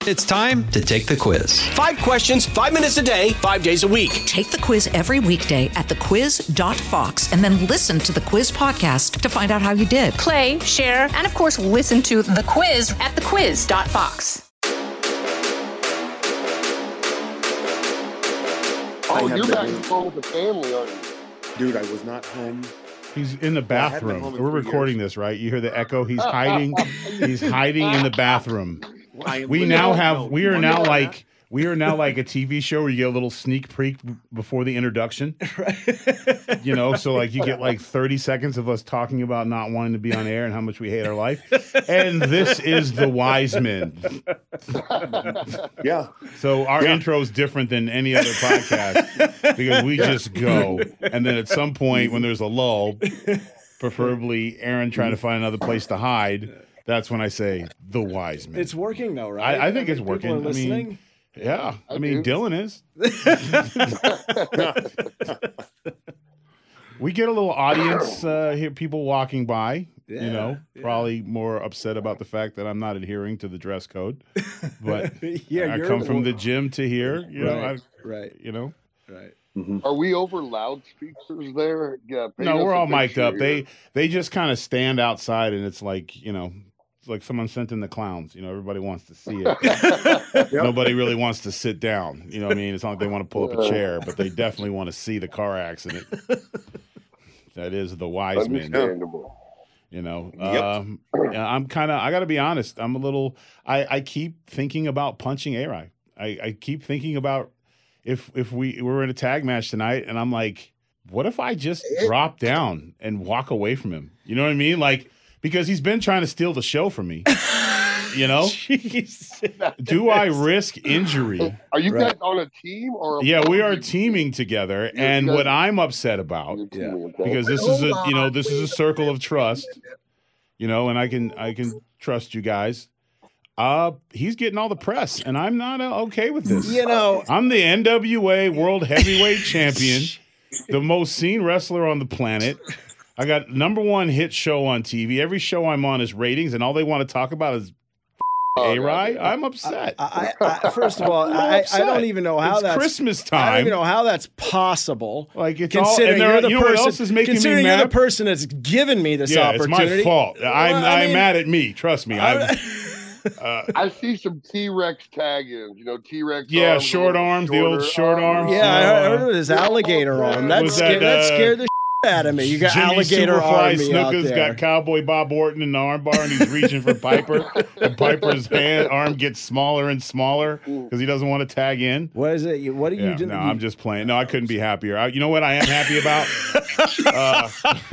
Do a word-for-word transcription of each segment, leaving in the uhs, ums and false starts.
It's time to take the quiz. Five questions, five minutes a day, five days a week. Take the quiz every weekday at the quiz dot fox and then listen to the quiz podcast to find out how you did. Play, share, and of course, listen to the quiz at the quiz dot fox. Oh, you're back home with the family, aren't you? Dude, I was not home. He's in the bathroom. home in We're three recording years. this, right? You hear the echo? He's hiding. He's hiding in the bathroom. I- We now have. No, We you are wanna now know like. that? We are now like a T V show where you get a little sneak peek before the introduction. You know, so like you get like thirty seconds of us talking about not wanting to be on air and how much we hate our life. And this is the Wise Men. Yeah. So our Yeah. intro is different than any other podcast because we just go. And then at some point when there's a lull, preferably Aaron trying to find another place to hide, that's when I say the Wise Men. It's working though, right? I, I think it's People working. are I mean, listening. yeah. I, I mean, do. Dylan is. We get a little audience uh, here, people walking by. Yeah, you know, yeah. probably more upset about the fact that I'm not adhering to the dress code. But Yeah, I you're come the from one- the gym to here. You know, Right, I, right, you know. right. Are we over loudspeakers there? Yeah. paint No, us we're a all mic'd picture up. here. They they just kind of stand outside, and it's like you know, it's like someone sent in the clowns. You know, everybody wants to see it. Nobody really wants to sit down. You know what I mean? It's not like they want to pull up a chair, but they definitely want to see the car accident. That is the Wise Men. Understandable. You know, Yep. um, yeah, I'm kind of. I got to be honest. I'm a little. I I keep thinking about punching A-Rai. I I keep thinking about if if we were in a tag match tonight, and I'm like, what if I just drop down and walk away from him? You know what I mean? Like because he's been trying to steal the show from me. You know, do I risk injury? Are you Right. guys on a team or? A Yeah, we are opposing teaming together, You're and together. what I'm upset about team? You're teaming, okay. because this is a you know this is a circle of trust, you know, and I can I can trust you guys. Uh, he's getting all the press, and I'm not uh, okay with this. You know, I'm the N W A World Heavyweight Champion, the most seen wrestler on the planet. I got number one hit show on T V. Every show I'm on is ratings, and all they want to talk about is Oh, A-Rai. yeah. I'm upset. I, I, I, first of all, I'm I, I upset. don't even know how It's that's Christmas I don't time. even know how that's possible. Like it's all, Considering and there, you're the you know what person, else is making me considering you're mad? the person that's given me this Yeah, it's opportunity. my fault. I'm, Well, I I'm mean- mad at me. Trust me. I'm, I see some T-Rex tag-ins. You know, T-Rex. yeah, arms, a short little arms, the old shorter. short Oh, arms. Yeah, I uh, heard of this alligator arm. That was scared, that, that, uh, scared the out of me. You got Jimmy alligator Superfly army out Snuka's there. got Cowboy Bob Orton in the armbar, and he's reaching for Piper. And Piper's hand arm gets smaller and smaller because he doesn't want to tag in. What is it? You- What are you Yeah, doing? no, I'm just playing. No, I couldn't be happier. I, you know what I am happy about? uh,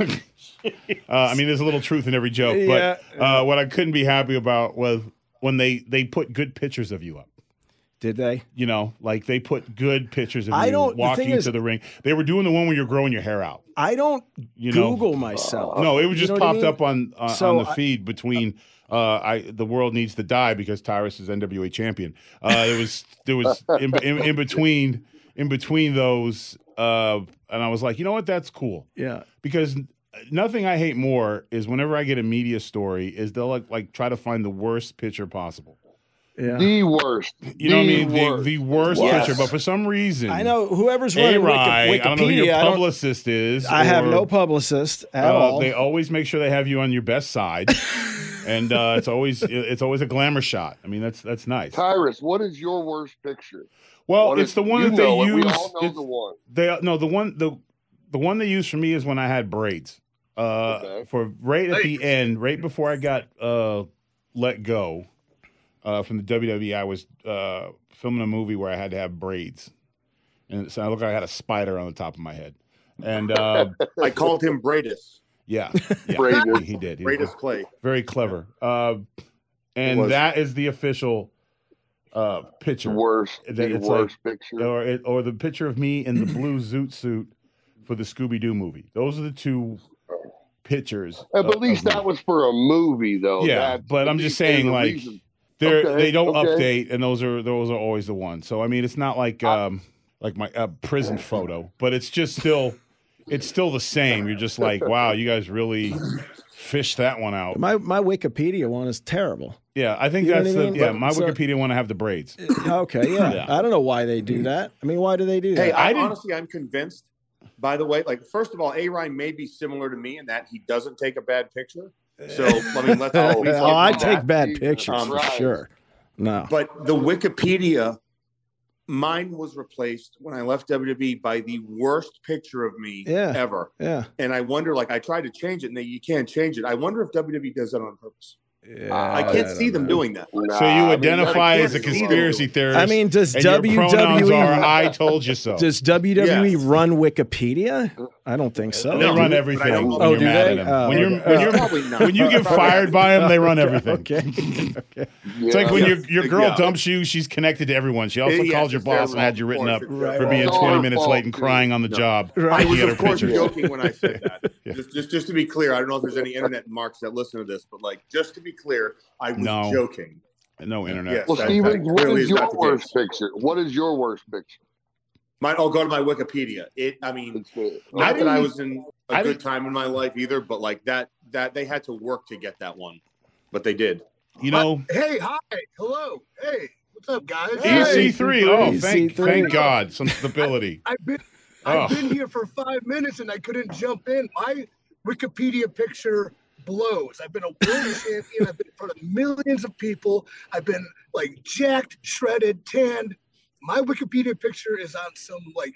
uh, I mean, there's a little truth in every joke, but Yeah. uh, what I couldn't be happy about was when they they put good pictures of you up. Did they? You know, like they put good pictures of I you don't- the walking thing is- to the ring. They were doing the one where you're growing your hair out. I don't You know? Google myself. No, it was You just know what I popped mean? up on uh, So on the I- feed between. Uh, I the world needs to die because Tyrus is N W A champion. Uh, there was there was in, in, in between in between those, uh, and I was like, you know what, that's cool Yeah. because nothing I hate more is whenever I get a media story is they'll like, like try to find the worst picture possible. Yeah. The worst. You know what I The mean? worst. The, the worst Yes. picture, but for some reason, I know whoever's running A-Rai, Wiki- I don't know who your Wikipedia. I, don't- publicist is. I have or- no publicist at Uh, all. They always make sure they have you on your best side, and uh, it's always it's always a glamour shot. I mean, that's that's nice. Tyrus, what is your worst picture? Well, What it's is- the one you that they know it. use. We all know it's- the one. They no the one the the one they use for me is when I had braids. Uh, Okay. for right at the end, right before I got uh let go uh, from the W W E, I was uh, filming a movie where I had to have braids, and so I looked like I had a spider on the top of my head, and uh, I called him Braidus. yeah, yeah, Braided. he, he did. He was Braidus Clay. very clever. Uh, and was. that is the official uh, The picture, worst. That The it's worst picture. or it, or the picture of me in the blue zoot suit for the Scooby Doo movie. Those are the two pictures. Uh, but of- at least of me. that was for a movie, though. Yeah, That's- but I'm just is saying, the like, reason. They're, Okay, they don't okay. update, and those are those are always the ones. So I mean, it's not like um, like my uh, prison photo, but it's just still it's still the same. You're just like, wow, you guys really fished that one out. my my Wikipedia one is terrible. Yeah, I think You know that's what I the mean? yeah. But- My so- Wikipedia want to have the braids. Okay, yeah. Yeah. I don't know why they do that. I mean, why do they do that? Hey, I, I didn't- honestly, I'm convinced. By the way, like first of all, A-Rye may be similar to me in that he doesn't take a bad picture. So I mean, let's. oh, please I get to take that. bad Jesus pictures for Christ. sure. No. But the Wikipedia, mine was replaced when I left W W E by the worst picture of me Yeah. ever. Yeah. And I wonder, like, I tried to change it, and they, you can't change it. I wonder if W W E does that on purpose. Yeah, I can't don't see them know. doing that. Nah, So you I mean, identify I as a can't see them. conspiracy theorist. I mean, does and your W W E pronouns are "I told you so." Does W W E Yes. run Wikipedia? I don't think so. They No, run but I everything don't when know. Oh, you're do mad they? at them. Oh, when you're okay. when you're Probably not. when you get fired by them, they run everything. Okay. okay. It's like when Yeah. your your girl Yeah. dumps you, she's connected to everyone. She also Yes, called your it's their boss and had you fault, written of up course, it's their for being fault. twenty It's minutes our late and fault, crying on the No. job. Right. I was, looking at of her course, pictures. joking when I said that. Yeah. Just, just, just to be clear, I don't know if there's any internet marks that listen to this, but like, just to be clear, I was No. joking. No internet. Yes. Well, That- Steven, that what clearly is is your not the worst case. picture? What is your worst picture? My, I'll go to my Wikipedia. It, I mean, It's the- not that I didn't- was in a I good didn't- time in my life either, but like that, that they had to work to get that one, but they did. You know, Hey, hi, hello, hey, what's up, guys? E C three. Oh, E C thank three. thank God, some stability. I've been Oh. I've been here for five minutes and I couldn't jump in. My Wikipedia picture blows. I've been a world champion. I've been in front of millions of people. I've been like jacked, shredded, tanned. My Wikipedia picture is on some like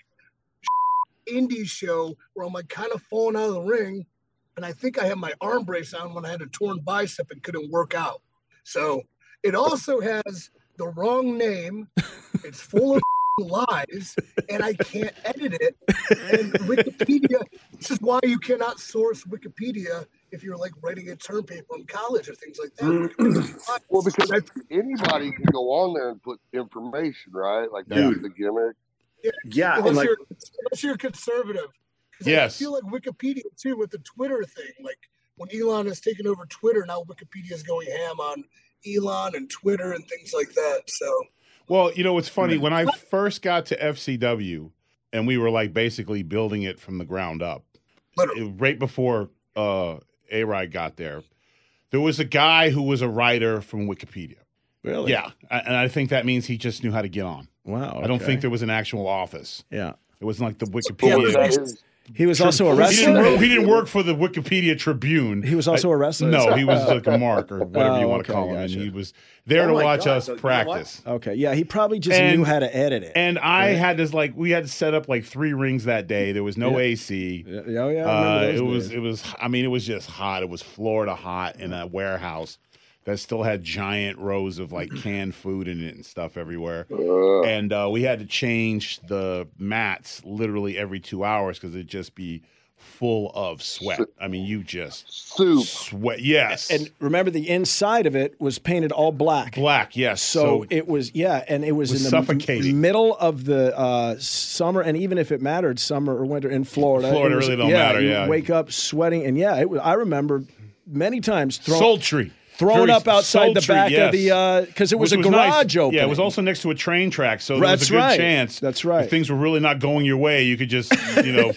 indie show where I'm like kind of falling out of the ring. And I think I had my arm brace on when I had a torn bicep and couldn't work out. So it also has the wrong name. It's full of lies, and I can't edit it. And Wikipedia, this is why you cannot source Wikipedia if you're like writing a term paper in college or things like that. Well, because anybody can go on there and put information, right? Like that's Dude. the gimmick. Yeah, and unless, like, you're, unless you're conservative. 'Cause Yes. I feel like Wikipedia too with the Twitter thing. Like when Elon has taken over Twitter, now Wikipedia is going ham on Elon and Twitter and things like that. So Well, you know, it's funny. When I first got to F C W and we were like basically building it from the ground up, Literally. it- right before uh, A-Ride got there, there was a guy who was a writer from Wikipedia. Really? Yeah. a- And I think that means he just knew how to get on. Wow. I don't okay. think there was an actual office. Yeah. It wasn't like the But Wikipedia. was that his- He was also a He wrestler. didn't, work, he didn't work for the Wikipedia Tribune. He was also I- a wrestler? No, he was like a mark or whatever you Oh, want okay, to call him. gotcha. And he was there Oh to my watch God, us so you know practice. Okay. Yeah. He probably just And- knew how to edit it. And I Right. had this like we had to set up like three rings that day. There was no Yeah. A C. yeah, oh, yeah. I Uh, remember it those was days. it was I mean it was just hot. It was Florida hot in a warehouse that still had giant rows of like canned food in it and stuff everywhere. uh, And uh, we had to change the mats literally every two hours because it'd just be full of sweat. I mean, you just soup. sweat. Yes, And remember, the inside of it was painted all black. black. Yes. So, it was, yeah, and it was, was in the suffocating. m- middle of the uh, summer, and even if it mattered, summer or winter in Florida, Florida it was- really don't yeah, matter, you yeah. wake up sweating, and yeah, it was, I remember many times throwing sultry. thrown Very up outside the sultry, back yes. of the because it was Which a garage nice. opening. Yeah, it was also next to a train track, so there That's was a good right. chance. That's right. If things were really not going your way, you could just, you know,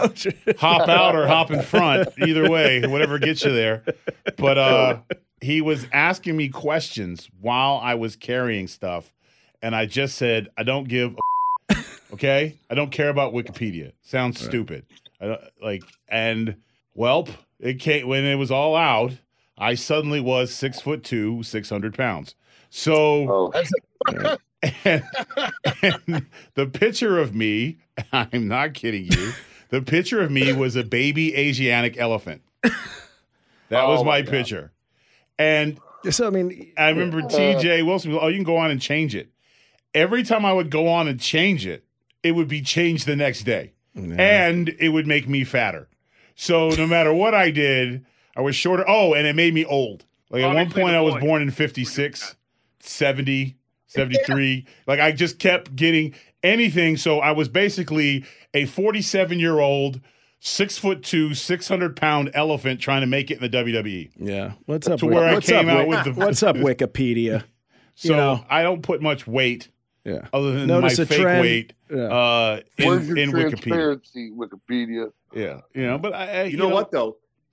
hop out or hop in front. Either way, whatever gets you there. But uh, he was asking me questions while I was carrying stuff, and I just said, "I don't give a okay. I don't care about Wikipedia. Sounds stupid. I don't like." And welp, it came when it was all out. I suddenly was six foot two, six hundred pounds. So, Oh, and, and the picture of me, I'm not kidding you, the picture of me was a baby Asiatic elephant. That was Oh, my, my God. picture. And So I mean, I remember T J Wilson was, oh, you can go on and change it. Every time I would go on and change it, it would be changed the next day. And it would make me fatter. So no matter what I did, I was shorter. Oh, and it made me old. Like at one Obviously point the I was point. born in fifty-six, seventy, seventy-three. Like I just kept getting anything. So I was basically a forty-seven-year-old, six foot two, six hundred pound elephant trying to make it in the W W E. yeah. What's up? To Wik- where I what's came up, out Wik- with the- what's up, Wikipedia? So You know. I don't put much weight Yeah. other than Notice my a fake trend. weight Yeah. uh, where's in, your in Wikipedia. transparency, Wikipedia? Yeah, you know, but I, I you know what though?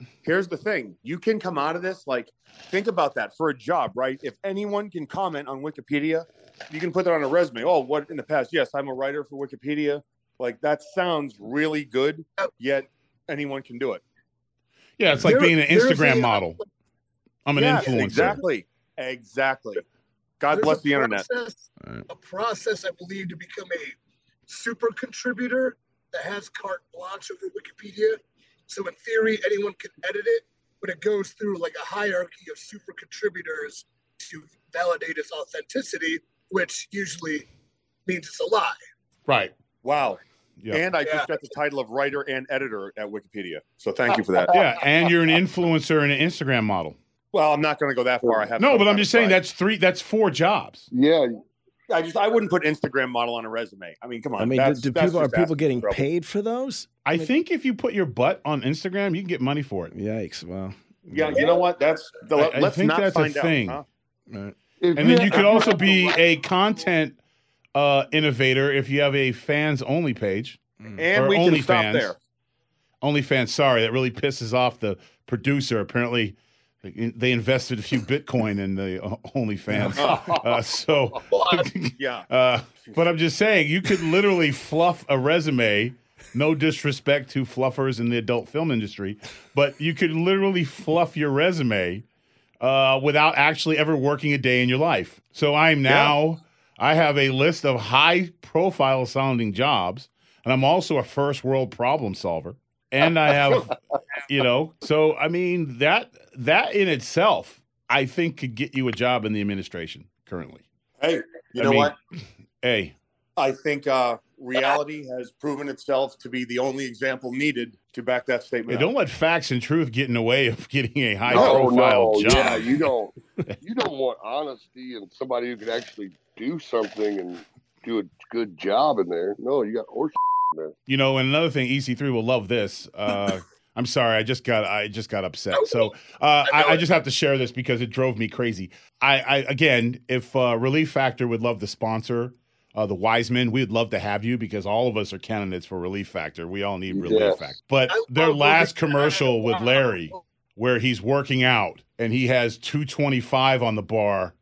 here's the thing. You can come out of this, like, think about that for a job, right? If anyone can comment on Wikipedia, you can put that on a resume. Oh, what in the past? Yes, I'm a writer for Wikipedia. Like, that sounds really good, yet anyone can do it. Yeah, it's like There- being an there's Instagram a- model. I'm an Yes, influencer. Exactly. Exactly. God There's bless a the internet. process- A process, I believe, to become a super contributor that has carte blanche over Wikipedia. So in theory, anyone can edit it, but it goes through like a hierarchy of super contributors to validate its authenticity, which usually means it's a lie. Right. Wow. Yeah. And I Yeah. just got the title of writer and editor at Wikipedia. So thank you for that. Yeah, and you're an influencer and an Instagram model. Well, I'm not going to go that far. I have No, some but I'm kind of just saying pride. that's three. That's four jobs. Yeah, I just I wouldn't put Instagram model on a resume. I mean, come on. I mean, do, that's, do that's people are just people asking getting for trouble. paid for those? I think if you put your butt on Instagram, you can get money for it. Yikes! Wow. Yeah, you know what? That's the, I- I let's think not that's a find thing. out. Huh? Right. If And then you have- could if also have the be right- a content uh, innovator if you have a fans only page. And Or we can stop OnlyFans. there. OnlyFans, sorry, that really pisses off the producer. Apparently, they- they invested a few Bitcoin in the uh, OnlyFans. Uh, so, Yeah. uh, but I'm just saying, you could literally fluff a resume. No disrespect to fluffers in the adult film industry, but you could literally fluff your resume uh, without actually ever working a day in your life. So I'm now, I have a list of high profile sounding jobs, and I'm also a first world problem solver. And I have, you know, so I mean, that that in itself, I think could get you a job in the administration currently. Hey, you I know mean, what? Hey, I think uh, reality has proven itself to be the only example needed to back that hey, statement. don't let facts and truth get in the way of getting a high No, profile no, job. yeah, you don't. You don't want honesty and somebody who can actually do something and do a good job in there. No, you got horse in there. You know, and another thing, E C three will love this. Uh, I'm sorry, I just got I just got upset. So uh, I, I just have to share this because it drove me crazy. I, I again, if uh, Relief Factor would love to sponsor uh, the Wiseman, we'd love to have you because all of us are candidates for Relief Factor. We all need Relief Yes. Factor. But I their love last Relief commercial with Factor. Larry, where he's working out and he has two twenty-five on the bar,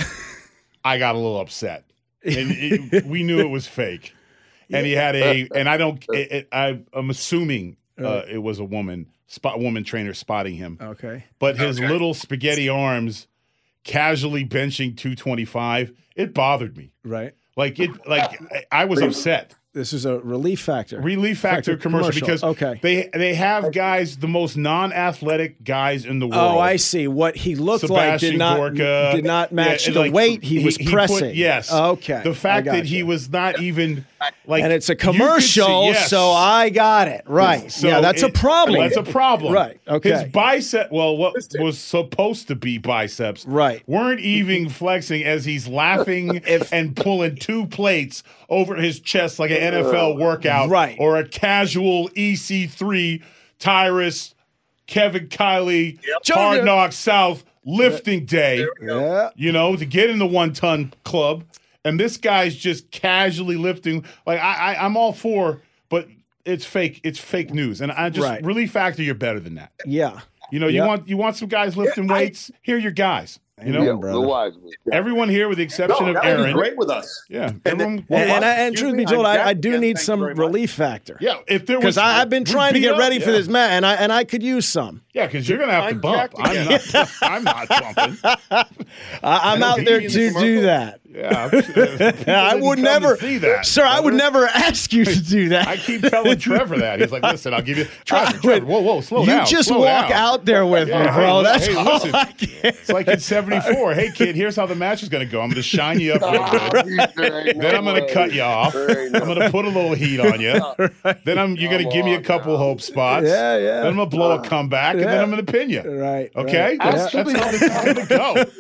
I got a little upset, and it, we knew it was fake. And he had a, and I don't, it, it, I, I'm assuming uh, it was a woman, spot woman trainer spotting him. Okay. But his little spaghetti arms, casually benching two twenty-five, it bothered me. Right. Like it, like I I was upset. This is a Relief Factor. Relief Factor, Factor commercial, commercial. because Okay. they they have guys, the most non-athletic guys in the world. Oh, I see. What he looked like Sebastian did not Gorka. did not match Yeah, the like, weight he, was put- pressing. yes. Okay. The fact I that he gotcha. was not even like, and it's a you could see- commercial, yes. so I got it right. So yeah, that's a it- problem. That's a problem. Right, okay. His bicep, well, what was supposed to be biceps, Right. weren't even flexing as he's laughing and pulling two plates over his chest like an N F L workout, Right. or a casual E C three Tyrus, Kevin Kiley, Hard Junior. Knock South lifting day. Yeah. You know, to get in the one ton club, and this guy's just casually lifting. Like I, I I'm all for, but it's fake. It's fake news, and I just Right. Relief Factor, you're better than that. Yeah. You know, you Yep. want you want some guys lifting weights. Here are your guys. You know, Yeah, brother. the Wiseman. everyone here with the exception No, of that would be Aaron. great with us. Yeah, And then- everyone- And, and, I, and Excuse truth me, be told, I'm I, Jack I do again. need Thank you some very much. Relief Factor. yeah. If there was, Because I've been we're trying to beat get up, ready yeah. for this match, and I and I could use some. Yeah, because you're gonna have to I'm bump. Jack I'm again. not. I'm not bumping. I, I'm know, out he there in to the do commercial? that. Yeah, people I didn't would come never, to see that, sir. I would brother. never ask you to do that. I keep telling Trevor that. He's like, listen, I'll give you. Trevor, I Trevor, would- whoa, whoa, slow you down. just slow walk down. out there with Yeah, me, bro. hey, That's hey, all listen. I can. It's like in seventy-four. Hey, kid, here's how the match is going to go. I'm going to shine you up real good. Then I'm going to cut you off. I'm going to put a little heat on you. Then I'm you're going to give me a couple hope spots. Yeah, yeah. Then I'm going to blow a comeback, and then Yeah. I'm going to pin you. Right. Okay? right. That's, Yeah. that's how this is going to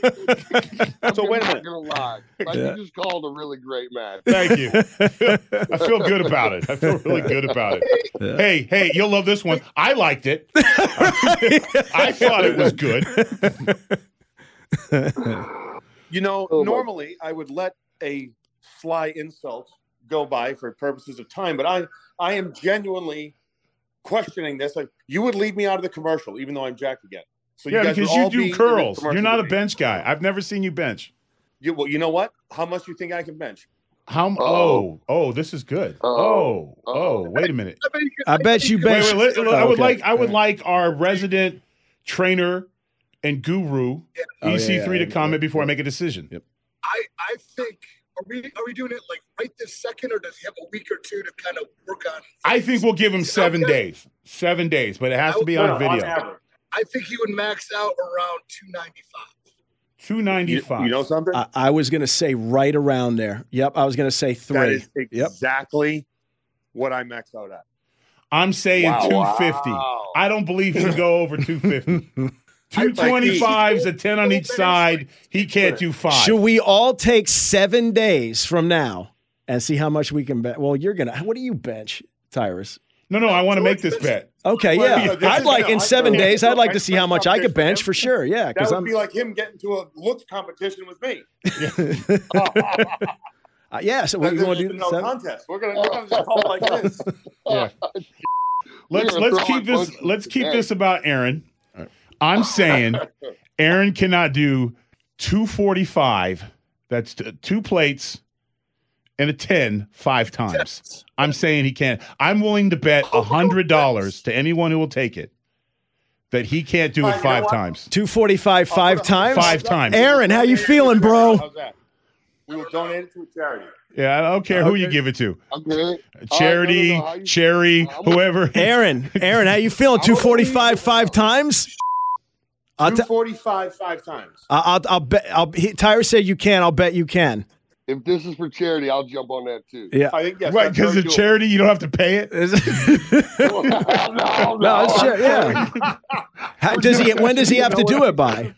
go. So wait a I'm minute. not gonna lie. Like Yeah. you just called a really great match. Thank you. I feel good about it. I feel really good about it. Hey, hey, you'll love this one. I liked it. I thought it was good. You know, Oh, my- normally I would let a sly insult go by for purposes of time, but I, I am genuinely questioning this. Like, you would leave me out of the commercial, even though I'm jacked again. So yeah, you guys because would you all be do in the curls. commercial You're not a with me. bench guy. I've never seen you bench. You, well, you know what? How much do you think I can bench? How? Oh, oh, this is good. Oh, oh, wait a minute. I bet you, I bet you Wait, bench. wait, let- I would Okay. like I would like our resident trainer and guru Oh, yeah, E C three yeah, to yeah. comment before I make a decision. Yep. I, I think are we are we doing it like right this second, or does he have a week or two to kind of work on? I think we'll give him seven Okay. days. Seven days, but it has to be No, on no, video. average. I think he would max out around two ninety five. Two You, ninety-five. you know something? I, I was going to say right around there. Yep, I was going to say that three. is Yep. exactly what I maxed out at. I'm saying Wow. two fifty. Wow. I don't believe he can go over two fifty. two twenty-fives, a ten on each side. He can't do five. Should we all take seven days from now and see how much we can bet? Well, you're gonna. What do you bench, Tyrus? No, no, I want to make this bet. Okay, Well, yeah. no, this I'd is- like no, in I- seven no, days. no, I'd like I- to see how much I could bench for sure. Yeah, That because would I'm. be like him getting to a looks competition with me. Uh, yeah. So what There's you want to just do? no seven? contest. We're gonna, we're gonna just call it like this. Yeah. Let's You're let's throwing keep this punches let's keep today. this about Aaron. I'm saying Aaron cannot do two forty-five. That's t- two plates and a ten five times. I'm saying he can't. I'm willing to bet a hundred dollars to anyone who will take it that he can't do Fine, it you know five what? times. Two forty-five, five I'll put a- times. Five times. Aaron, how you feeling, bro? How's that? We will donate it to a charity. Yeah, I don't care who you Okay. give it to. Okay. Charity, All right, no, no, no, how you- cherry, I'm- whoever. Aaron, Aaron, how you feeling? Two forty-five, five times. I'll, Two t- forty-five five times. I'll, I'll bet. I'll. He, Tyra said you can. I'll bet you can. If this is for charity, I'll jump on that too. Yeah. I think yes. Right, that's because very the doable. charity, you don't have to pay it. no, no, No, it's sure, yeah. How, does he? When does he have to do it by?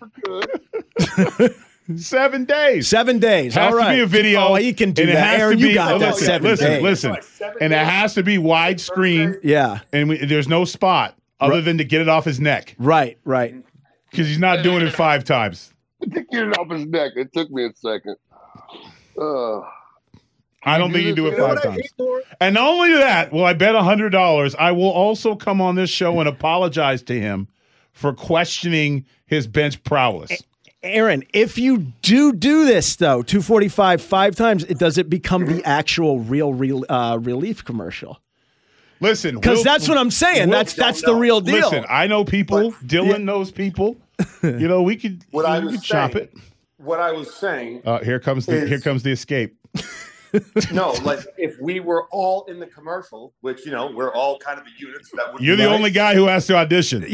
Seven days. Seven days. Has All right. to be a video. Oh, he can do and it that. has Aaron, to you be, got that. listen, Seven listen, days. listen. And it has to be widescreen, Yeah. and we, there's no spot other than to get it off his neck Right. Right. because he's not doing it five times. To get it off his neck. It took me a second. Uh, I don't think you do it You know five what I times. hate more? And not only that, well, I bet one hundred dollars. I will also come on this show and apologize to him for questioning his bench prowess. Aaron, if you do do this though, two forty-five five times, it does it become the actual real, real uh, relief commercial? Listen, Because we'll- that's what I'm saying. we'll- that's that's the real deal. Listen, I know people. But- Dylan Yeah. knows people. You know, we could, What I we was could chop saying- it. What I was saying, Uh, here comes the is- here comes the escape. no, like if we were all in the commercial, which you know we're all kind of the units that would. You're be the nice. only guy who has to audition.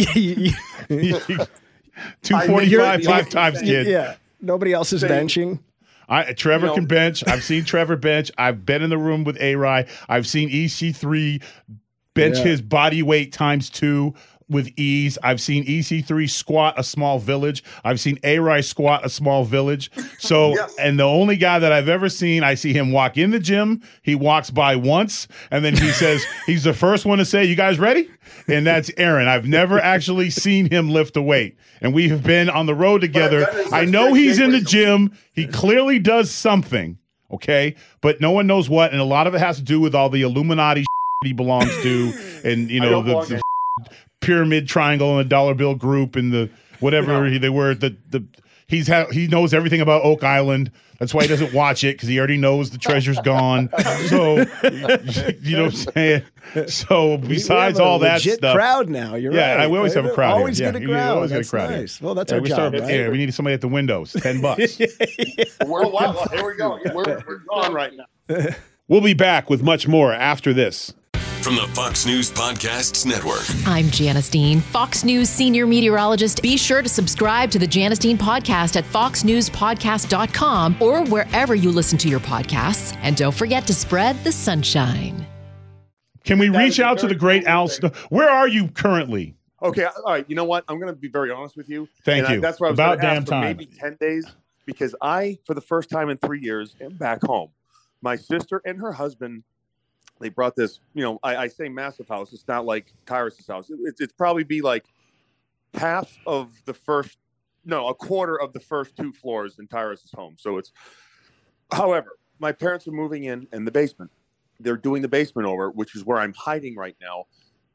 Two forty-five, you're- five times, kid. Yeah. Nobody else is Saying- benching. I, Trevor You know- can bench. I've seen Trevor bench. I've been in the room with A-Rye. I've seen E C three bench Yeah. his body weight times two with ease. I've seen E C three squat a small village. I've seen A-Rye squat a small village. So, Yes. and the only guy that I've ever seen, I see him walk in the gym. He walks by once, and then he says, he's the first one to say, "You guys ready?" And that's Aaron. I've never actually seen him lift a weight. And we have been on the road together. that is a I know great he's in the gateway. gym. He clearly does something, okay? But no one knows what, and a lot of it has to do with all the Illuminati he belongs to, and you I know don't the, belong the pyramid triangle and the dollar bill group and the whatever No. he, they were. The the he's ha- he knows everything about Oak Island. That's why he doesn't watch it, because he already knows the treasure's gone. So you know what I'm saying. So besides We have a all that legit stuff, crowd now. You're yeah, right. I, we always have a crowd. Always here. get a Yeah, crowd. we always get a That's crowd nice. here. Well, that's Yeah, our we job, start, right? yeah, we need somebody at the windows. Ten bucks. Oh, wow, well, here we go. Yeah, we're, we're gone right now. We'll be back with much more after this. From the Fox News Podcasts Network. I'm Janice Dean, Fox News senior meteorologist. Be sure to subscribe to the Janice Dean podcast at fox news podcast dot com or wherever you listen to your podcasts. And don't forget to spread the sunshine. Can we That reach is a out to very the great cool Al? thing. Snow? Where are you currently? Okay, all right. You know what? I'm going to be very honest with you. Thank And I- you. that's what I was About gonna damn ask for time. maybe ten days, because I, for the first time in three years, am back home. My sister and her husband, they brought this, you know, I, I say massive house. It's not like Tyrus's house. It, it's it's probably be like half of the first, no, a quarter of the first two floors in Tyrus's home. So it's, however, my parents are moving in in the basement. They're doing the basement over, which is where I'm hiding right now.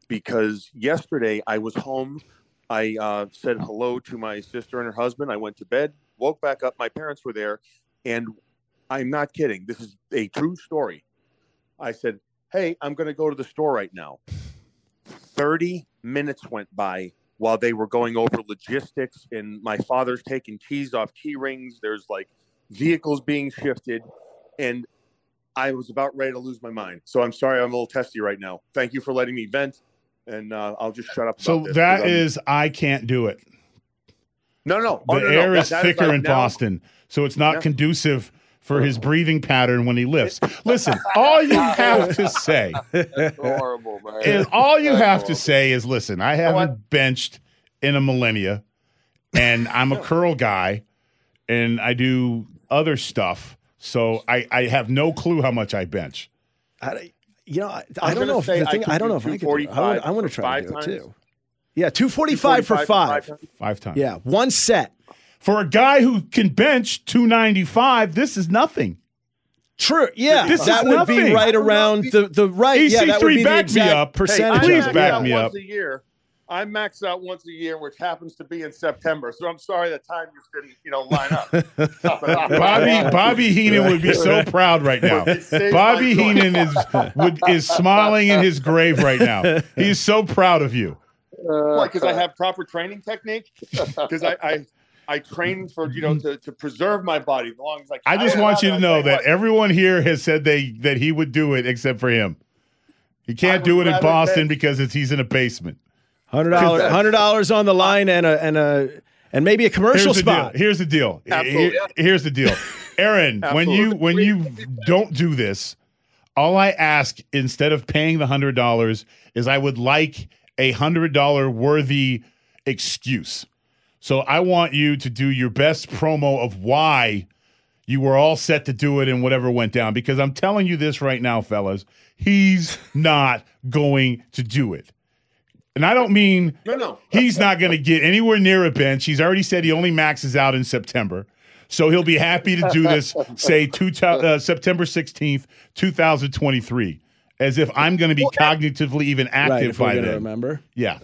because yesterday I was home. I uh, said hello to my sister and her husband. I went to bed, woke back up. My parents were there, and I'm not kidding. This is a true story. I said, hey, I'm going to go to the store right now. thirty minutes went by while they were going over logistics, and my father's taking keys off key rings. There's like vehicles being shifted, and I was about ready to lose my mind. So I'm sorry I'm a little testy right now. Thank you for letting me vent, and uh, I'll just shut up about So this, that is I can't do it. No, no. The Oh, no, air no. is That- that thicker like in now- Boston, so it's not Yeah. conducive for his breathing pattern when he lifts. Listen, all you have to say That's horrible, man. is all you That's have to horrible. say is, listen, I haven't benched in a millennia, and I'm a curl guy, and I do other stuff, so I, I have no clue how much I bench. I, you know, I, I I'm don't gonna know if say the I thing. could I don't do know if I could. Do it. I want, I want to for try to five do it times. too. Yeah, two forty-five for five. times. Five times. Yeah, one set. For a guy who can bench two ninety-five, this is nothing. True. Yeah, This that is would nothing. be right around the the right. Yeah, that would E C three, be the back me exact up. Hey, percentage. I please of it. max back out me once up. a year. I max out once a year, which happens to be in September. So I'm sorry that time just didn't, you know, line up. Bobby Bobby Heenan would be so proud right now. Bobby Heenan is would is smiling in his grave right now. He's so proud of you. Why? Because I have proper training technique. Because I, I I train for you know to, to preserve my body as long as I can. I just want you to know that everyone here has said they that he would do it except for him. He can't do it in rather Boston bench. because it's he's in a basement. Hundred dollars, hundred dollars on the line, and a and a and maybe a commercial Here's the spot. deal. Here's the deal. Absolutely. Here- here's the deal. Aaron, when you when you don't do this, all I ask instead of paying the hundred dollars is I would like a hundred dollar worthy excuse. So I want you to do your best promo of why you were all set to do it and whatever went down. Because I'm telling you this right now, fellas, he's not going to do it. And I don't mean No, no. he's not going to get anywhere near a bench. He's already said he only maxes out in September. So he'll be happy to do this, say, two, uh, September sixteenth, twenty twenty-three, as if I'm going to be cognitively even Right, active if we're by gonna then. remember. Yeah.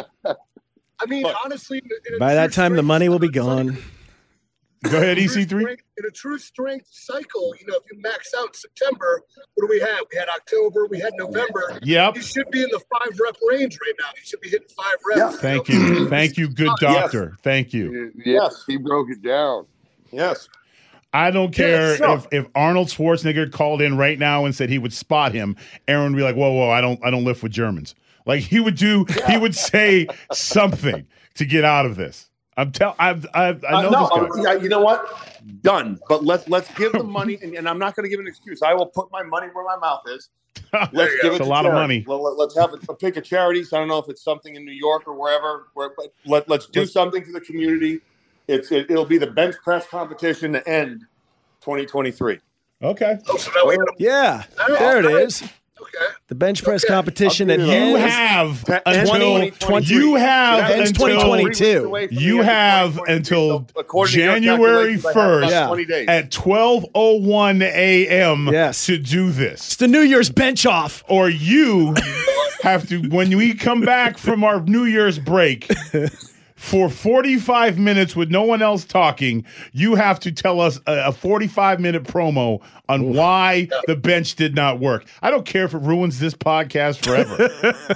I mean, honestly, in a By true that time, the strength money will be cycle- gone. Go ahead, E true C three. strength- In a true strength cycle, you know, if you max out in September, what do we have? We had October, we had November. Yep. You should be in the five rep range right now. You should be hitting five reps. Thank you. Thank you, good doctor. Thank you. Yes, he broke it down. Yes. I don't care Yeah, sure. if, if Arnold Schwarzenegger called in right now and said he would spot him. Aaron would be like, "Whoa, whoa! I don't, I don't lift with Germans." Like he would do, he would say something to get out of this. I'm tell, I've, I've, I know Uh, no, this guy. uh, yeah, you know what? Done. But let's let's give the money, and, and I'm not going to give an excuse. I will put my money where my mouth is. Let's give it It's a to lot of charity. money. Let, us have a, a pick of charities. I don't know if it's something in New York or wherever. Where, but let, let's do something for the community. It's it, it'll be the bench press competition to end twenty twenty-three. Okay. Oh, so now we got Yeah, right, there it all right. is. Okay. The bench press Okay. competition I'll that give you You that. ends. have Ends until twenty- you have Ends until twenty twenty-two. you have until January first Yeah. at twelve oh one a.m. Yes. to do It's this, the New Year's bench off. or you have to when we come back from our New Year's break. For forty-five minutes with no one else talking, you have to tell us a forty-five minute promo on why the bench did not work. I don't care if it ruins this podcast forever.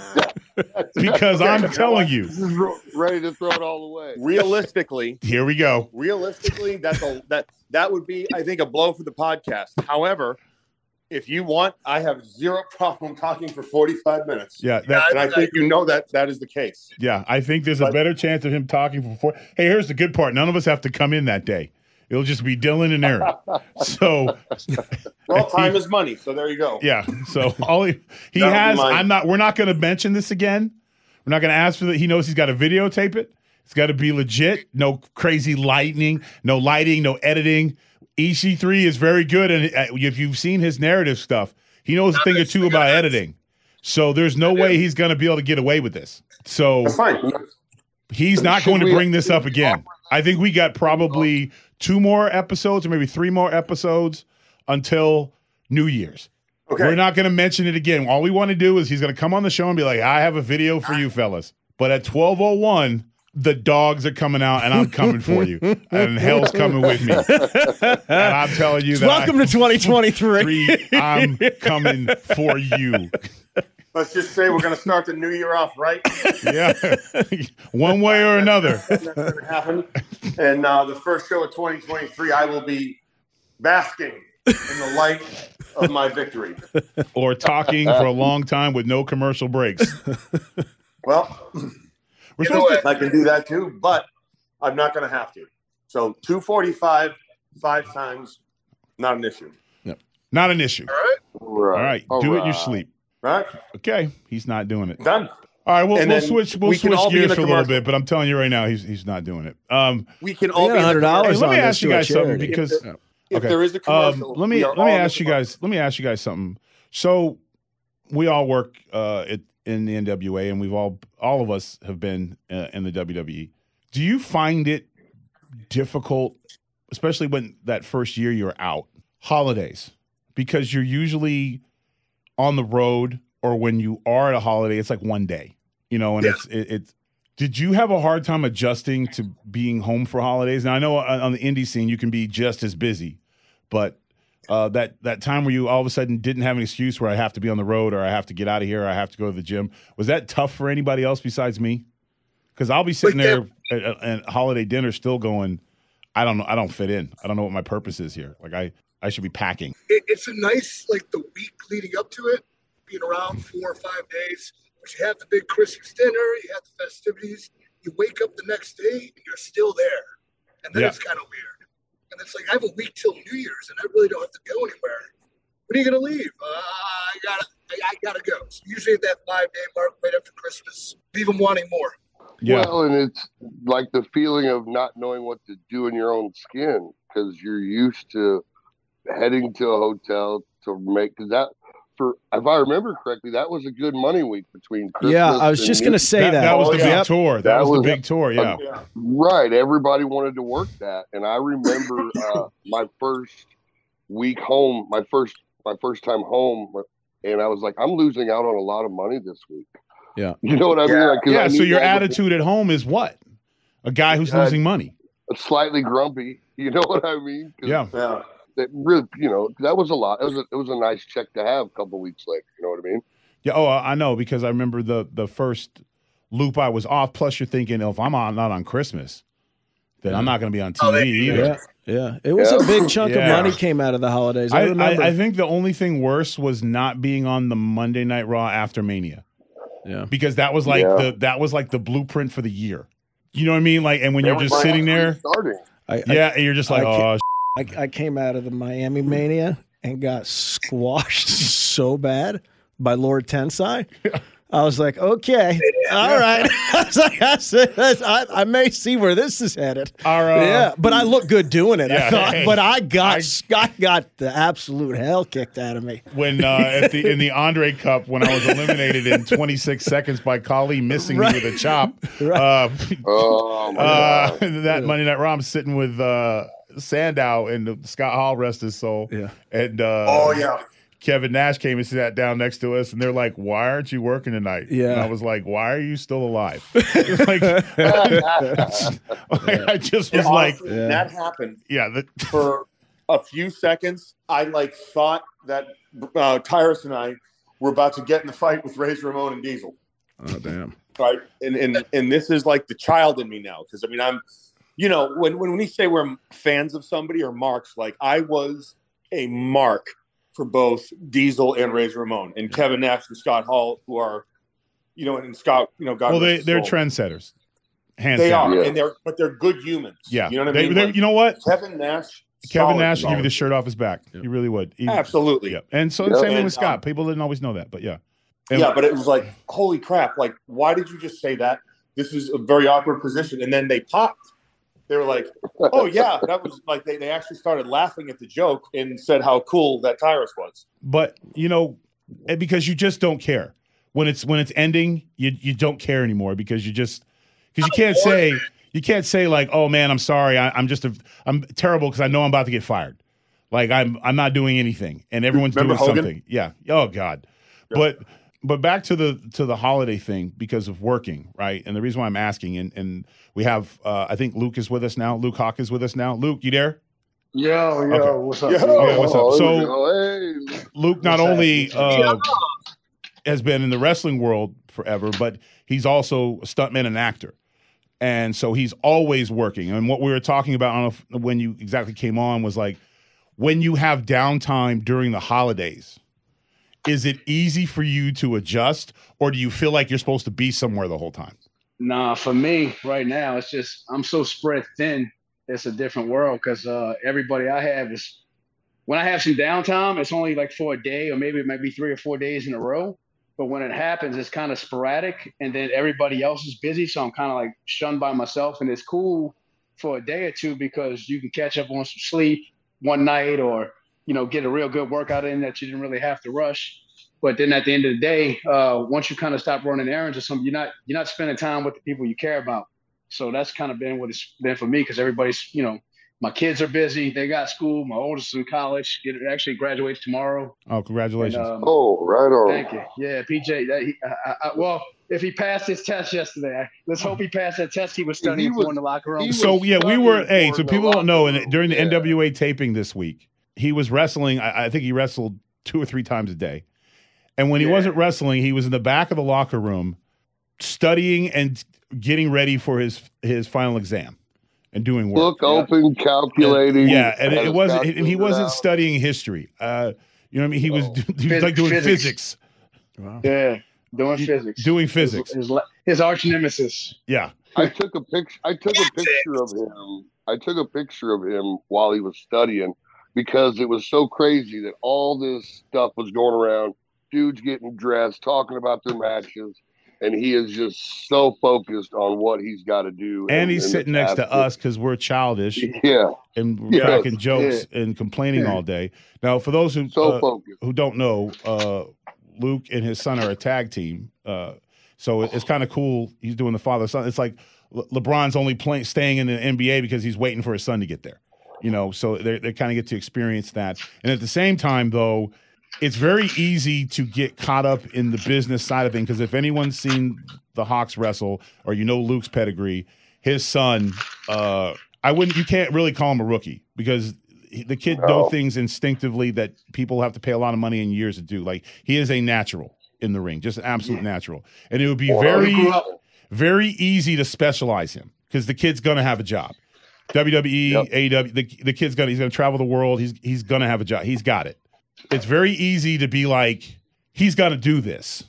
Because I'm telling you. This is ro- ready to throw it all away. Realistically, Here we go. realistically, that's a that that would be, I think, a blow for the podcast. However, if you want, I have zero problem talking for forty-five minutes. Yeah, that, And I think you know that that is the case. yeah. I think there's a But- better chance of him talking for four. Hey, here's the good part. None of us have to come in that day. It'll just be Dylan and Aaron. So Well, time is money, so there you go. yeah. So all he, he That'll be has. mine. I'm not. We're not going to mention this again. We're not going to ask for that. He knows he's got to videotape it. It's got to be legit. No crazy lightning. No lighting. No editing. E C three is very good, and uh, if you've seen his narrative stuff, he knows a thing or two about editing. So there's no way he's going to be able to get away with this. So That's fine. he's not Should going to we- bring this up again. I think we got probably two more episodes or maybe three more episodes until New Year's. Okay. We're not going to mention it again. All we want to do is he's going to come on the show and be like, I have a video for you fellas. But at twelve oh one, the dogs are coming out and I'm coming for you. And hell's coming with me. And I'm telling you that. Welcome I, to twenty twenty-three. I'm coming for you. Let's just say we're going to start the new year off right. Yeah. One way or another. That's going to happen. And uh, the first show of twenty twenty-three, I will be basking in the light of my victory. Or talking for a long time with no commercial breaks. Well, We're supposed to- I can do that too, but I'm not going to have to. So two forty-five, five times, not an issue. Yep. Not an issue. All right. Right. All right. All Do it in right. your sleep. Right? Okay. He's not doing it. Done. All right, we'll, And we'll then switch. We'll we can switch all be in gears the for a little commercial. bit, but I'm telling you right now, he's he's not doing it. Um, We can I all got be in the one hundred dollars hey, let me on ask this you to a guys something charity. because If, if okay. there is a commercial, Um, let me we are let me all in ask the you guys. Let me ask you guys something. So we all work uh, at, in the N W A, and we've all all of us have been uh, in the W W E. Do you find it difficult, especially when that first year you're out, holidays, because you're usually on the road, or when you are at a holiday, it's like one day, you know, and Yeah. it's it, it's. Did you have a hard time adjusting to being home for holidays? Now I know on on the indie scene you can be just as busy, but uh, that that time where you all of a sudden didn't have an excuse where I have to be on the road or I have to get out of here or I have to go to the gym, was that tough for anybody else besides me? Because I'll be sitting there at, at, at holiday dinner still going, I don't know, I don't fit in. I don't know what my purpose is here. Like I I should be packing. It, it's a nice, like the week leading up to it, being around four or five days. But you have the big Christmas dinner, you have the festivities. You wake up the next day and you're still there, and then Yeah. it's kind of weird. And it's like I have a week till New Year's, and I really don't have to go anywhere. When are you gonna leave? Uh, I gotta, I, I gotta go. So usually at that five day mark, right after Christmas, leave them wanting more. Yeah. Well, and it's like the feeling of not knowing what to do in your own skin because you're used to heading to a hotel to make because that for if I remember correctly, that was a good money week between Christmas. Yeah, I was and just New- going to say that, that. that was Oh, the yeah. big tour. That, That was, was the big tour. Yeah. Yeah. Right, everybody wanted to work that, and I remember uh, my first week home, my first my first time home, and I was like, I'm losing out on a lot of money this week. Yeah. You know what I mean? Yeah. Like, 'cause Yeah. I So need your all the- attitude at home is what? A guy who's Uh, losing money. slightly grumpy. You know what I mean? 'Cause Yeah. Yeah. That really, you know, that was a lot. It was a, it was a nice check to have a couple weeks later. You know what I mean? Yeah. Oh, I know because I remember the the first loop I was off. Plus, you're thinking, if I'm on, not on Christmas, then I'm not going to be on T V either. Yeah, yeah. It was Yeah. a big chunk Yeah. of money came out of the holidays. I, I, remember. I, I think the only thing worse was not being on the Monday Night Raw after Mania. Yeah. Because that was like Yeah. the that was like the blueprint for the year. You know what I mean? Like, and when you're just Everybody sitting there, starting. I, I, yeah, and you're just like, I oh, I, I came out of the Miami Mania and got squashed so bad by Lord Tensai. I was like, okay, all right. I was like, I, said, I, I may see where this is headed. Our, uh, yeah, but I look good doing it. Yeah, I thought, hey, but I got, I- I, got the absolute hell kicked out of me. when uh, at the in the Andre Cup when I was eliminated in twenty-six seconds by Kali missing Right. me with a chop. Right. Uh, Oh my uh, god! that Monday Night Raw, I'm sitting with uh, Sandow and the Scott Hall, rest his soul. Yeah. And uh, Oh yeah. Kevin Nash came and sat down next to us, and they're like, "Why aren't you working tonight?" Yeah. And I was like, "Why are you still alive?" like, like, I just was And like, honestly, that happened "Yeah, the, for a few seconds. I like thought that uh, Tyrus and I were about to get in the fight with Razor Ramon and Diesel. Oh damn. Right, and and and this is like the child in me now because I mean I'm, you know, when when we say we're fans of somebody or marks, like I was a mark for both Diesel and Razor Ramon and Kevin Nash and Scott Hall, who are, you know, and Scott, you know, God well, rest they his they're soul. trendsetters, hands They down." are, Yeah. and they're but they're good humans. Yeah, you know what They- I mean. they- Like, you know what? Kevin Nash, Kevin solid, Nash would give you solid. the shirt off his back. He really would. He- Absolutely. Yeah. And so Yeah. same thing And, with Scott. um, People didn't always know that, but yeah. And- Yeah, but it was like, holy crap! Like, why did you just say that? This is a very awkward position, and then they popped. They were like, "Oh yeah, that was like." They, they actually started laughing at the joke and said how cool that Tyrus was. but you know, eh, because you just don't care when it's when it's ending. You you don't care anymore because you just because you can't say you can't say like, "Oh man, I'm sorry, I, I'm just a I'm terrible because I know I'm about to get fired." Like I'm I'm not doing anything, and everyone's Remember doing Hogan? something. Yeah. Oh God. Yeah. But but back to the to the holiday thing because of working, right? And the reason why I'm asking, and and we have uh, I think Luke is with us now. Luke Hawk is with us now. Luke, you there? Yo, yo, Okay. what's up? Yo. Okay, what's up? So hey. Luke not What's only happening? uh, has been in the wrestling world forever, but he's also a stuntman and actor. And so he's always working. And what we were talking about, I don't know if, when you exactly came on, was like when you have downtime during the holidays, is it easy for you to adjust, or do you feel like you're supposed to be somewhere the whole time? Nah, for me right now, it's just I'm so spread thin. It's a different world because uh, everybody I have is when I have some downtime, it's only like for a day or maybe it might be three or four days in a row. But when it happens, it's kind of sporadic, and then everybody else is busy. So I'm kind of like shunned by myself, and it's cool for a day or two because you can catch up on some sleep one night, or you know, get a real good workout in that you didn't really have to rush. But then at the end of the day, uh, once you kind of stop running errands or something, you're not you're not spending time with the people you care about. So that's kind of been what it's been for me because everybody's, you know, my kids are busy. They got school. My oldest is in college. It actually graduates tomorrow. Oh, congratulations. And, um, Oh, right on. Thank you. Yeah, P J. That, he, I, I, well, if he passed his test yesterday, I, let's hope he passed that test he was studying He was- for in the locker room. he was So yeah, we were. studying Hey, for so the people don't know. locker And room. during the Yeah. N W A taping this week, he was wrestling. I, I think he wrestled two or three times a day. And when he Yeah. wasn't wrestling, he was in the back of the locker room, studying and getting ready for his his final exam and doing work. Book open, calculating. Yeah, and had it his wasn't. And he calculator wasn't out. studying history. Uh, you know what I mean? He was. Oh. He was like doing Physics. physics. Yeah, doing physics. Doing physics. His, his, his arch nemesis. Yeah. I took a picture. I took a picture of him. I took a picture of him while he was studying because it was so crazy that all this stuff was going around. Dudes getting dressed, talking about their matches, and he is just so focused on what he's got to do. And he's and sitting the next to task. us because we're childish Yeah, and we're Yes. cracking jokes and complaining all day. Now, for those who so uh, focused. who don't know, uh, Luke and his son are a tag team. Uh, so it- it's kind of cool. He's doing the father son. It's like Le- LeBron's only playing, staying in the N B A because he's waiting for his son to get there. You know, so they they kind of get to experience that. And at the same time, though, it's very easy to get caught up in the business side of things because if anyone's seen the Hawks wrestle or you know Luke's pedigree, his son, uh, I wouldn't. You can't really call him a rookie because he- the kid No. knows things instinctively that people have to pay a lot of money and years to do. Like he is a natural in the ring, just an absolute natural, and it would be Well, very, he grew up- very easy to specialize him because the kid's gonna have a job. W W E, Yep. A E W, the, the kid's gonna he's gonna travel the world. He's he's gonna have a job. He's got it. It's very easy to be like, he's got to do this.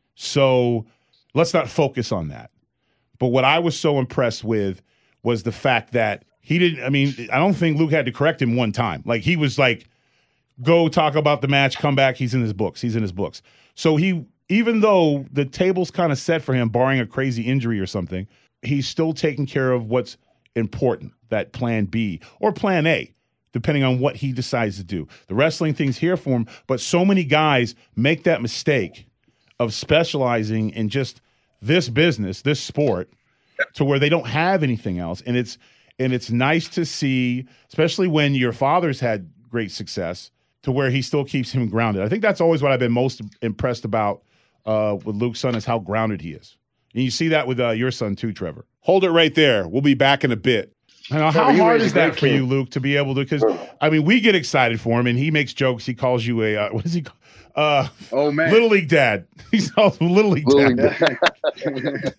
So let's not focus on that. But what I was so impressed with was the fact that he didn't, I mean, I don't think Luke had to correct him one time. Like he was like, go talk about the match, come back. He's in his books. He's in his books. So he, even though the table's kind of set for him, barring a crazy injury or something, he's still taking care of what's important, that plan B or plan A, depending on what he decides to do. The wrestling thing's here for him, but so many guys make that mistake of specializing in just this business, this sport, to where they don't have anything else. And it's and it's nice to see, especially when your father's had great success, to where he still keeps him grounded. I think that's always what I've been most impressed about uh, with Luke's son is how grounded he is. And you see that with uh, your son too, Trevor. Hold it right there. We'll be back in a bit. Now, how Trevor, you hard raised is a great that for kid. you, Luke, to be able to? Because I mean, we get excited for him, and he makes jokes. He calls you a uh, what is he? call- Uh, Oh man. Little League Dad. He's also Little League Little Dad. League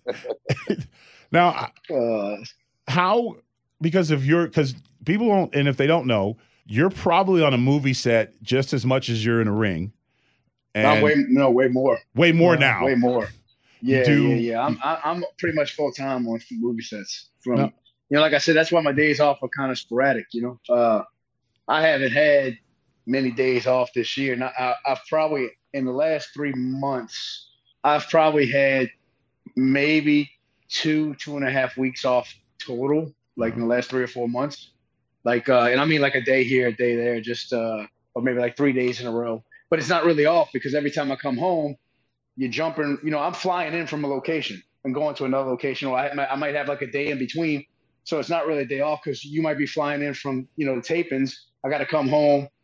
Now, uh, how? Because of your, because people don't, and if they don't know, you're probably on a movie set just as much as you're in a ring, and not way no way more. way more now. Way more. Yeah, do- yeah, yeah. I'm I, I'm pretty much full time on movie sets. From No. you know, like I said, that's why my days off are kind of sporadic. You know, uh, I haven't had many days off this year. And I, I, I've probably in the last three months, I've probably had maybe two two and a half weeks off total, like in the last three or four months. Like, uh, and I mean like a day here, a day there, just uh, or maybe like three days in a row. But it's not really off because every time I come home, you're jumping, you know, I'm flying in from a location and going to another location, or I, might- I might have like a day in between. So it's not really a day off because you might be flying in from, you know, the tapings. I got to come home,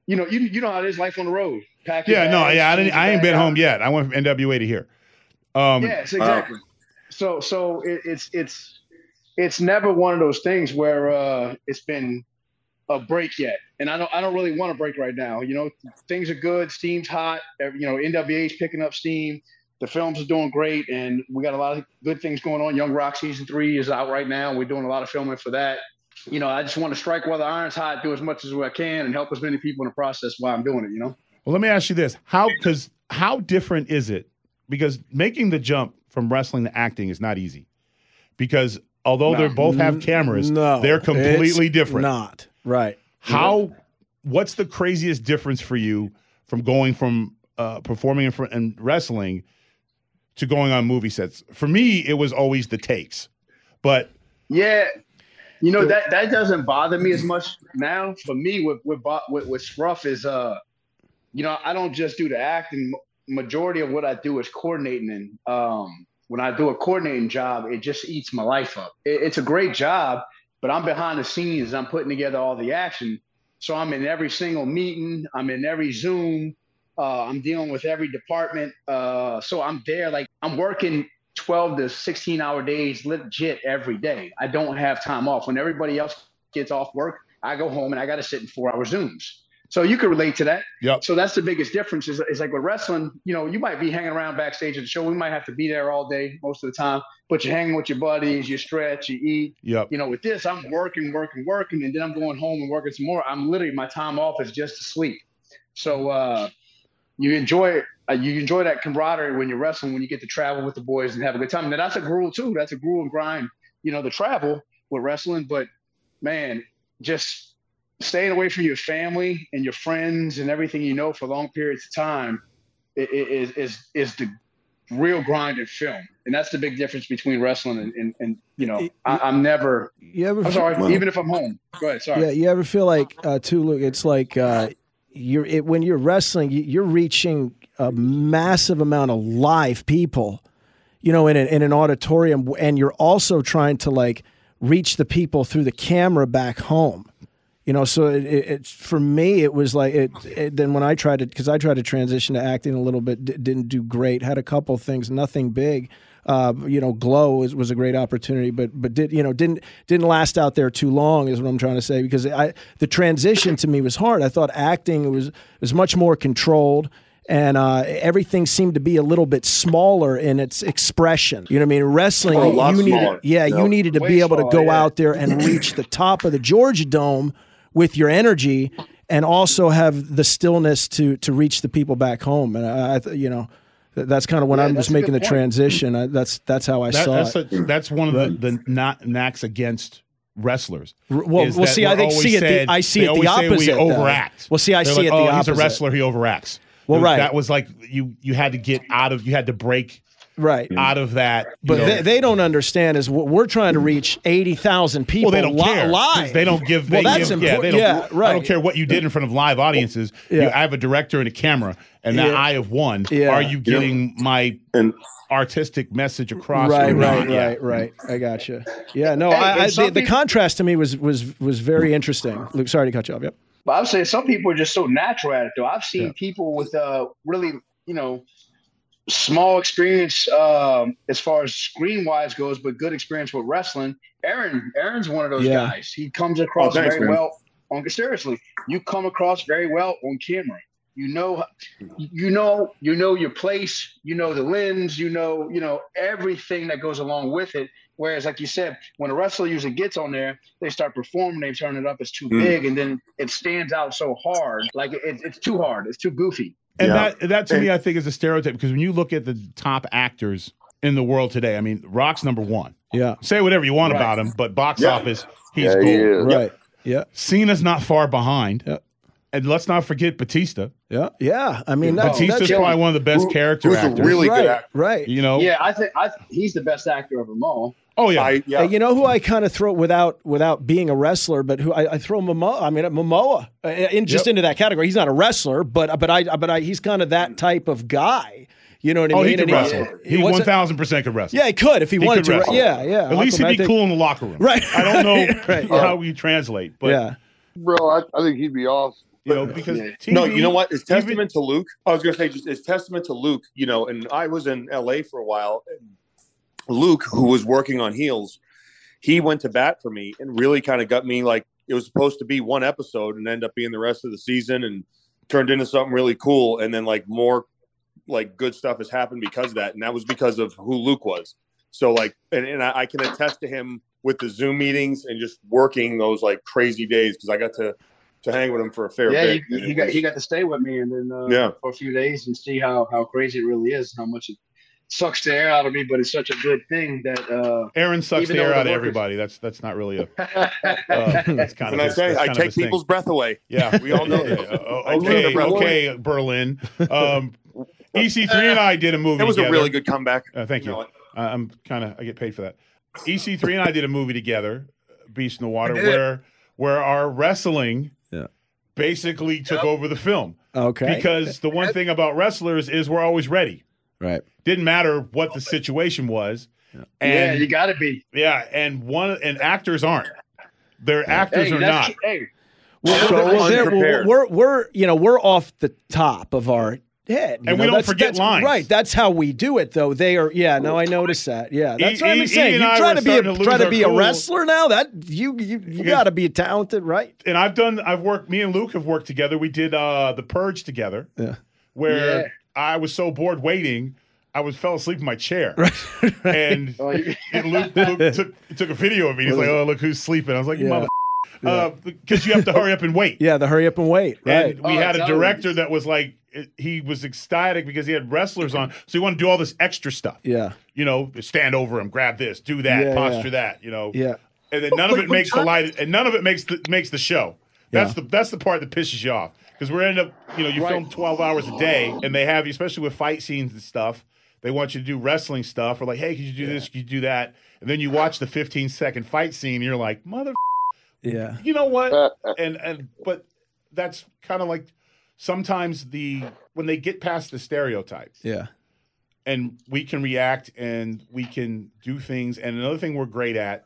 you know, you you know how it is, life on the road. Pack your Yeah, no, bags, yeah, I change didn't. your I ain't bag been out. home yet. I went from N W A to here. Um, yes, exactly. So so it, it's it's it's never one of those things where uh, it's been a break yet, and I don't I don't really want a break right now. You know, things are good, steam's hot. You know, N W A's picking up steam. The films are doing great, and we got a lot of good things going on. Young Rock season three is out right now. We're doing a lot of filming for that. You know, I just want to strike while the iron's hot, do as much as I can, and help as many people in the process while I'm doing it. You know. Well, let me ask you this: how because how different is it? Because making the jump from wrestling to acting is not easy. Because although No. they both have cameras, No, they're completely it's different. Not right. How? What's the craziest difference for you from going from uh, performing in, fr- in wrestling to going on movie sets? For me, it was always the takes, but yeah, you know that that doesn't bother me as much now. For me, with with Bo- with, with Scruff is uh, you know, I don't just do the acting. Majority of what I do is coordinating, and um, when I do a coordinating job, it just eats my life up. It, it's a great job, but I'm behind the scenes. I'm putting together all the action. So I'm in every single meeting. I'm in every Zoom. Uh, I'm dealing with every department. Uh, so I'm there. Like I'm working twelve to sixteen hour days legit every day. I don't have time off. When everybody else gets off work, I go home and I got to sit in four hour Zooms. So you can relate to that. Yep. So that's the biggest difference is, is like with wrestling, you know, you might be hanging around backstage at the show. We might have to be there all day most of the time, but you're hanging with your buddies, you stretch, you eat. Yep. You know, with this, I'm working, working, working, and then I'm going home and working some more. I'm literally, my time off is just to sleep. So uh, you enjoy it. Uh, you enjoy that camaraderie when you're wrestling, when you get to travel with the boys and have a good time. Now that's a gruel too. That's a gruel and grind, you know, the travel with wrestling. But man, just staying away from your family and your friends and everything you know for long periods of time is is is the real grind in film, and that's the big difference between wrestling and and, and you know I, I'm never. You ever I'm sorry, well, even if I'm home. Go ahead. Sorry. Yeah, you ever feel like uh, too? Look, it's like uh, you're it, when you're wrestling, you- you're reaching a massive amount of live people, you know, in an, in an auditorium, and you're also trying to like reach the people through the camera back home. You know, so it, it, it's for me, it was like it, it. Then when I tried to, because I tried to transition to acting a little bit, d- didn't do great. Had a couple things, nothing big. Uh, you know, Glow was, was a great opportunity, but but did you know didn't didn't last out there too long is what I'm trying to say, because I the transition to me was hard. I thought acting was was much more controlled. And uh, everything seemed to be a little bit smaller in its expression. You know what I mean? Wrestling, Oh, a lot you needed, smaller. yeah, Yep. you needed to Way be able to smaller, go yeah. out there and reach the top of the Georgia Dome with your energy, and also have the stillness to to reach the people back home. And I, I th- you know, th- that's kind of when Yeah, I was that's a making the good point. transition. I, that's that's how I that, saw that's it. a, that's one of the the not knacks against wrestlers. R- well, is well, that see, I we're think always see it. said- The, I see they it the always say opposite. we though. overact. Well, see, I They're see like, it the oh, opposite. he's a wrestler. He overacts. Well, It was- right. That was like you you had to get out of you had to break Right. out of that. you But know. they, they don't understand is w- we're trying to reach eighty thousand people. Well, they don't li- care. 'cause live. They don't give. Well, they that's give, yeah, important. they don't, Yeah, right. I don't care what you did in front of live audiences. Yeah. You, I have a director and a camera, and that Yeah. I have one. Yeah. Are you getting my And artistic message across? Right, or right, not? Yeah. right, right. I got you. Yeah, no, Hey, I, and I, some the, the people- contrast to me was was was very interesting. Luke, sorry to cut you off. Yep. But I would say some people are just so natural at it, though. I've seen Yeah. people with uh, really, you know, small experience um, as far as screen wise goes, but good experience with wrestling. Aaron, Aaron's one of those Yeah. guys. He comes across Oh, thanks, very man. well. On seriously, you come across very well on camera. You know, you know, you know your place. You know the lens. You know, you know everything that goes along with it. Whereas, like you said, when a wrestler usually gets on there, they start performing, they turn it up, it's too Mm. big, and then it stands out so hard. Like it, it's too hard. It's too goofy. And Yeah. that that to And- me, I think, is a stereotype because when you look at the top actors in the world today, I mean, Rock's number one. Yeah. Say whatever you want Right. about him, but box Yeah. office, he's Yeah, gold. he is. Right. Yeah. Cena's not far behind. Yeah. And let's not forget Batista. Yeah. Yeah. I mean, that's, Batista's that's probably one of the best Who- character who's a actors. really right. good actor. Right. You know? Yeah, I think I th- he's the best actor of them all. Oh yeah. I, yeah. Uh, you know who I kind of throw without without being a wrestler, but who I, I throw Momoa. I mean Momoa uh, in just Yep. into that category. He's not a wrestler, but but I but I he's kind of that type of guy. You know what I oh, mean? he could And wrestle. He what's one it- thousand percent could wrestle. Yeah, he could if he, He wanted could to. wrestle. Yeah, yeah. At least Aquaman, I he'd be think- cool in the locker room. Right. I don't know Right, yeah. how you translate, but Yeah. Bro, I, I think he'd be awesome. You know, because Yeah. T V, no, you know what? It's T V testament to Luke. I was going to say, just it's testament to Luke. You know, and I was in L A for a while. And Luke, who was working on Heels, he went to bat for me and really kind of got me like it was supposed to be one episode and end up being the rest of the season and turned into something really cool. And then like more like good stuff has happened because of that, and that was because of who Luke was. So like, and, and I, I can attest to him with the Zoom meetings and just working those like crazy days because I got to to hang with him for a fair yeah, bit. he, he got he got to stay with me and then uh, Yeah. for a few days and see how how crazy it really is, how much it sucks the air out of me, but it's such a good thing that uh, Aaron sucks even the air though out of the workers- everybody. That's that's not really a. Uh, that's kind And of I his- say that's I kind of take his thing. people's breath away. Yeah, we all know Yeah, that. uh, I take okay, their breath okay, away. Berlin. Um, E C three and I did a movie. That was together. a really good comeback. Uh, thank you. No, Uh, I'm kind of I get paid for that. E C three and I did a movie together, Beast in the Water, We did. where where our wrestling Yeah. basically took over the film. Okay. Because the one thing about wrestlers is we're always ready. Right. Didn't matter what the situation was. yeah, And you got to be. yeah, and one and actors aren't. Their actors Hey, are that's, not. hey, Well, They're well, there- unprepared. we're we're you know we're off the top of our head, you And we know, don't that's- forget that's- lines. Right, that's how we do it, though. They are, yeah. No, I noticed that. Yeah, that's E- what E- I'm saying. E and You I try were to be a starting to lose try to our be a cool. wrestler now. That you you, you Because- got to be talented, right? And I've done. I've worked. Me and Luke have worked together. We did uh, the Purge together. Yeah. Where Yeah. I was so bored waiting, I was fell asleep in my chair. And, Oh, you- and Luke, Luke took took a video of me. He's like, "Oh, look who's sleeping." I was like, Yeah. "Mother," uh, because you have to hurry up and wait. Yeah, the hurry up and wait. Right. And we Oh, had a totally. director that was like, he was ecstatic because he had wrestlers on, so he wanted to do all this extra stuff. Yeah. You know, stand over him, grab this, do that, Yeah, posture yeah. that. You know. Yeah. And then none of But- it but makes the John- light, and none of it makes the makes the show. That's Yeah. the that's the part that pisses you off because we're end up, you know, you Right. film twelve hours a day, and they have you, especially with fight scenes and stuff. They want you to do wrestling stuff, or like, hey, could you do this? Could you do that? And then you watch the fifteen second fight scene, and you're like, mother, Yeah. you know what? and and but that's kind of like sometimes the when they get past the stereotypes Yeah. and we can react and we can do things. And another thing we're great at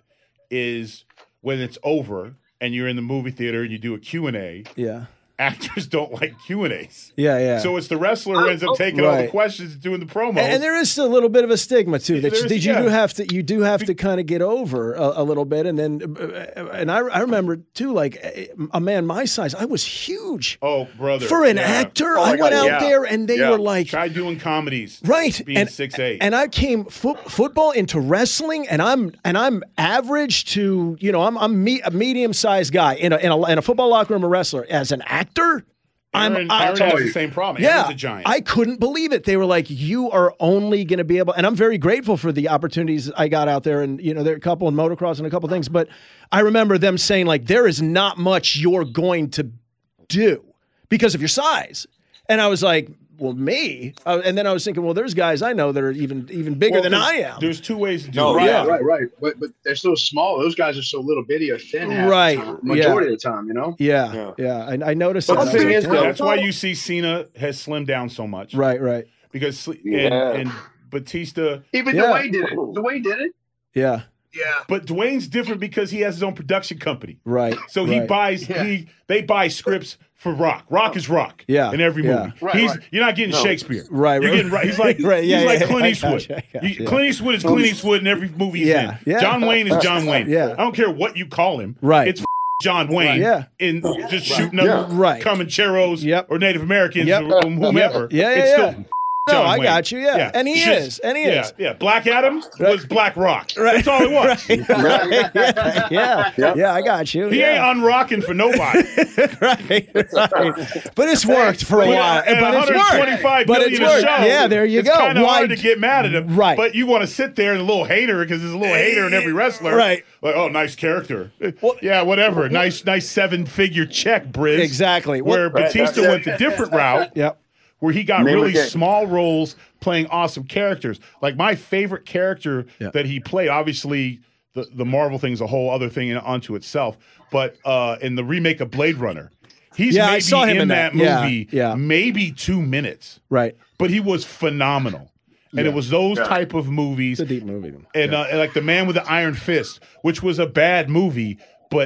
is when it's over and you're in the movie theater and you do a Q and A, Yeah. actors don't like Q and A's. Yeah. Yeah. So it's the wrestler who ends up taking all the Right. questions and doing the promo. And, and there is a little bit of a stigma too that, you, There's- that you yeah. do have to you do have to kind of get over a, a little bit, and then uh, and I, I remember too, like a man my size, I was huge oh, brother. for an yeah. actor. Oh, I my went God, out yeah. there and they Yeah. were like, Try doing comedies. right, Being and six eight. and I came fo- football into wrestling, and I'm and I'm average to you know I'm I'm me, a medium sized guy in a, in a in a football locker room, a wrestler as an actor. Aaron, I'm, I, Aaron has the same problem. yeah, Aaron's a giant. I couldn't believe it. They were like, "You are only going to be able," and I'm very grateful for the opportunities I got out there, and you know, there are a couple in motocross and a couple things. But I remember them saying like, "There is not much you're going to do because of your size," and I was like, "Well, me," uh, and then I was thinking, "Well, there's guys I know that are even even bigger Well, than there's- I am." There's two ways to do No, it. right, yeah. right, right. But but they're so small. Those guys are so little bitty or thin. half the Right, time, majority yeah. of the time, you know. Yeah, Yeah. yeah, I, I noticed But that. the I was thing like, is, "Damn." though- That's why you see Cena has slimmed down so much. right, right, Because sli- Yeah. and, and Batista, Even Yeah. Dwayne did it. Dwayne did it. yeah, Yeah. but Dwayne's different because he has his own production company. right. So he right. buys Yeah. he they buy scripts for Rock. Rock is Rock. Yeah, In every yeah. movie. Right, he's right. you're not getting No. Shakespeare. Right, You're right. getting right. He's like Right, yeah, he's like yeah, Clint I Eastwood. gotcha, I You- gotcha. Clint Eastwood is Clint Eastwood in every movie he's Yeah, in. yeah. John Wayne is John Wayne. Yeah. I don't care what you call him. Right. It's John Wayne. Yeah. In just shooting up Yeah. Right. Comancheros Yep. or Native Americans Yep. or whomever. Yeah, yeah, it's yeah. still No, John I Wayne. got you. Yeah, and he Shit. is, and he yeah, is. Yeah, Black Adam was Black Rock. That's all it was. Right, yeah, yeah, yeah, I got you. He yeah. ain't unrocking for nobody. right, right. But it's worked for a But while. at But it's worked. twenty-five But million it's a worked. show. Yeah, there you it's go. It's kind of Why- hard to get mad at him. Right. But you want to sit there and a little hater because there's a little hater in every wrestler. Right. Like, oh, nice character. Well- yeah, whatever. Nice, nice seven-figure check, Briz. Exactly. Where Well- Batista went the different route. Yep. Where he got Name really again. small roles playing awesome characters. Like my favorite character Yeah. that he played, obviously the, the Marvel thing is a whole other thing in, onto itself. But uh, in the remake of Blade Runner, he's Yeah, I maybe saw him in, in that, that. Yeah, movie yeah. maybe two minutes. Right. But he was phenomenal. And it was those Yeah. type of movies. It's a deep movie. And, uh, and like The Man with the Iron Fist, which was a bad movie, but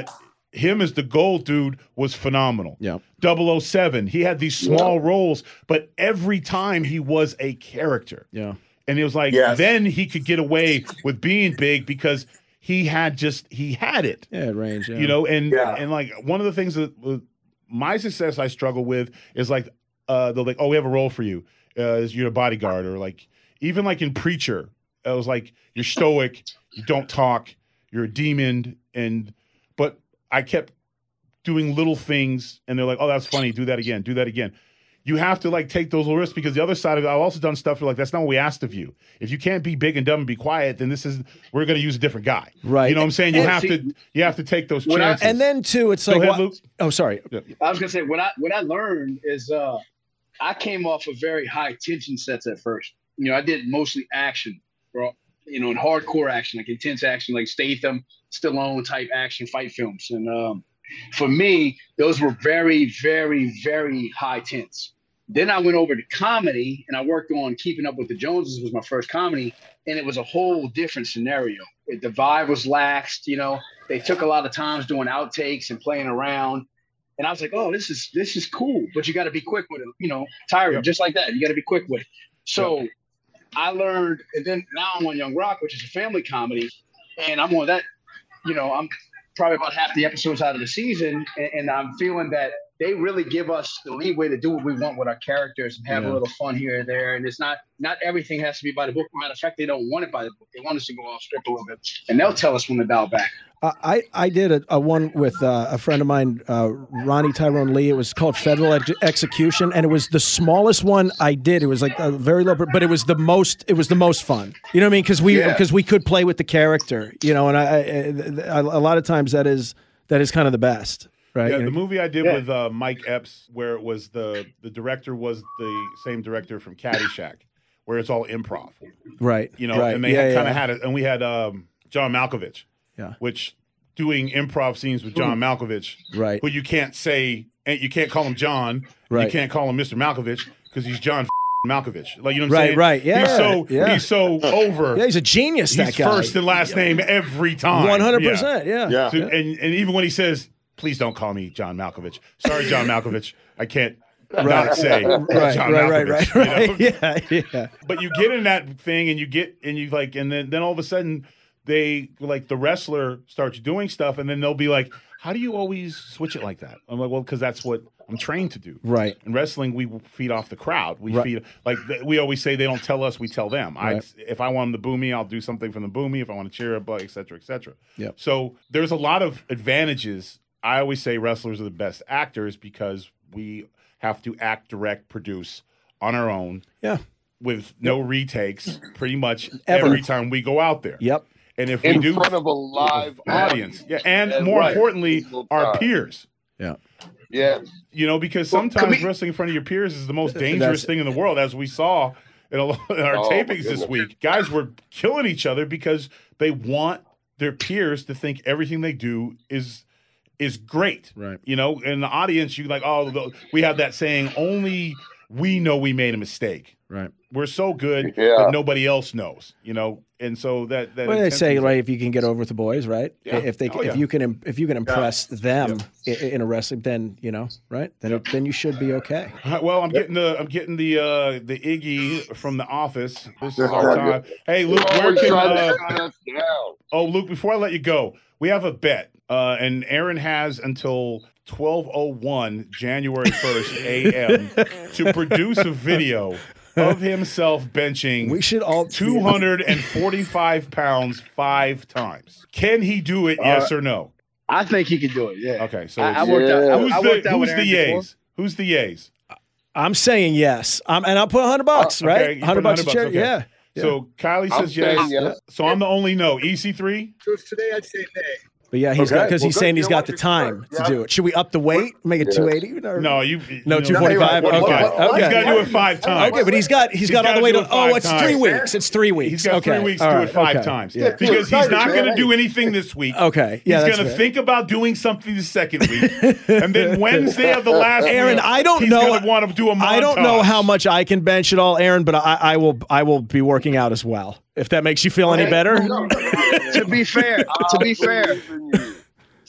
him as the gold dude was phenomenal. Yeah. double oh seven, he had these small yeah. roles, but every time he was a character. Yeah. And it was like, yes. then he could get away with being big because he had just, he had it. Yeah, range. Yeah. You know, and, yeah. and like one of the things that uh, my success I struggle with is like, uh, they're like, oh, we have a role for you. Uh, is you're a bodyguard, or like, even like in Preacher, it was like, you're stoic, you don't talk, you're a demon. And, but I kept doing little things and they're like, oh, that's funny. Do that again. Do that again. You have to like take those little risks because the other side of it, I've also done stuff where like, that's not what we asked of you. If you can't be big and dumb and be quiet, then this is, we're going to use a different guy. Right. You know what I'm saying? You And have see, to, you have to take those when I- chances. And then too, it's Go like, ahead, wha- Luke. oh, sorry. Yeah. I was gonna say what I what I learned is uh, I came off of very high tension sets at first. You know, I did mostly action, bro. You know, in hardcore action, like intense action, like Statham, Stallone type action fight films. And um, for me, those were very, very, very high tense. Then I went over to comedy and I worked on Keeping Up with the Joneses was my first comedy. And it was a whole different scenario. It, the vibe was laxed, you know, they took a lot of times doing outtakes and playing around. And I was like, oh, this is, this is cool, but you got to be quick with it. You know, Tyra, yep. just like that. You got to be quick with it. So yep. I learned, and then now I'm on Young Rock, which is a family comedy. And I'm on that, you know, I'm probably about half the episodes out of the season. And, and I'm feeling that they really give us the leeway to do what we want with our characters and have yeah. a little fun here and there. And it's not, not everything has to be by the book. Matter of fact, they don't want it by the book. They want us to go off script a little bit, and they'll tell us when to dial back. Uh, I, I did a, a one with uh, a friend of mine, uh, Ronnie Tyrone Lee. It was called Federal Ex- Execution, and it was the smallest one I did. It was like a very low, but it was the most. It was the most fun. You know what I mean? Because we because yeah. we could play with the character. You know, and I, I, a lot of times that is that is kind of the best. Right. Yeah, the movie I did yeah. with uh, Mike Epps, where it was the the director was the same director from Caddyshack, where it's all improv. Right. You know, right. and they yeah, kind of yeah. had it, and we had um, John Malkovich. Yeah. Which doing improv scenes with John Malkovich, right? Who you can't say, and you can't call him John, right? You can't call him Mister Malkovich because he's John Malkovich. Like, you know what I'm right, saying? Right. Yeah. He's so yeah. he's so over. Yeah, he's a genius. He's that guy. First and last name every time. One hundred percent. Yeah. Yeah. So, and and even when he says, please don't call me John Malkovich. Sorry, John Malkovich. I can't right. not say right, John right, Malkovich. Right, right, right. You know? Yeah, yeah. But you get in that thing and you get, and you like, and then, then all of a sudden they, like the wrestler starts doing stuff and then they'll be like, how do you always switch it like that? I'm like, well, because that's what I'm trained to do. Right. In wrestling, we feed off the crowd. We right. feed, like we always say, they don't tell us, we tell them. Right. I, if I want them to boo me, I'll do something from the boo me. If I want to cheer up, et cetera, et cetera. Yep. So there's a lot of advantages. I always say wrestlers are the best actors because we have to act, direct, produce on our own. Yeah. With no yep. retakes, pretty much Ever. every time we go out there. Yep. And if in we do in front of a live audience, yeah, and, and more right. importantly, our peers. Yeah. Yeah. You know, because Well, sometimes we- wrestling in front of your peers is the most dangerous thing in the world, as we saw in, a, in our Oh, my tapings this goodness. week. Guys were killing each other because they want their peers to think everything they do is is great. Right. You know, in the audience, you like, oh, the, we have that saying, only we know we made a mistake. Right. We're so good Yeah. that nobody else knows, you know, and so that that Well, they say intensity- right if you can get over with the boys, right? Yeah. If they Oh, if yeah. you can im- if you can impress them i- in a wrestling, then you know, right? Then it, then you should be okay. Uh, Well, I'm getting the I'm getting the uh, the Iggy from The Office. This is our time. Hey, Luke, where Always can? trying to Uh, shut us down. oh, Luke, before I let you go, we have a bet, uh, and Aaron has until twelve oh one January first a m to produce a video of himself benching We should all two hundred forty-five pounds five times. Can he do it? Yes or no? I think he can do it. Yeah. Okay, so I, I it's- worked out. I, who's I the worked out who's with the Aaron before. yays? Who's the yays? I'm saying yes. Um, and I'll put a hundred bucks, Uh, right? okay, you hundred put bucks a one chair. hundred bucks, Yeah. okay. So Kylie I'm says yes. saying yes. So I'm the only no. E C three? So today I'd say nay. But yeah, he's Okay. got because Well, he's good. saying he's You know got what? the You time can- to yeah. do it. Should we up the weight, make it Yeah. two eighty? No, you. No, you two know, forty five. What- Okay, what- what- He's okay. got to do it five times. Okay, but he's got he's got all gotta the way do to. it Oh, five it's times. three weeks. It's three weeks. He's got okay. three weeks All to do right, it five okay. times Yeah. because he's not going to do anything this week. Okay, yeah, he's that's going to fair. think about doing something the second week, and then Wednesday of the last Aaron, week, I don't he's know. gonna want to do a montage. I don't know how much I can bench at all, Aaron, but I, I will. I will be working out as well. If that makes you feel any better. to be fair, to be fair,